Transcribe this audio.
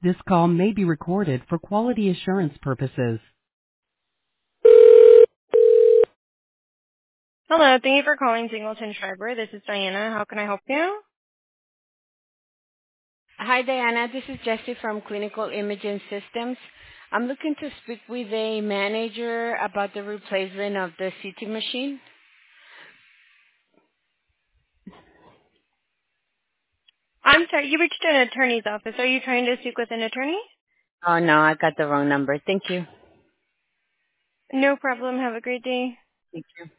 This call may be recorded for quality assurance purposes. Hello, thank you for calling Singleton Schreiber. This is Diana. How can I help you? Hi, Diana. This is Jessie from Clinical Imaging Systems. I'm looking to speak with a manager about the replacement of the CT machine. I'm sorry, you reached an attorney's office. Are you trying to speak with an attorney? Oh, no, I got the wrong number. Thank you. No problem. Have a great day. Thank you.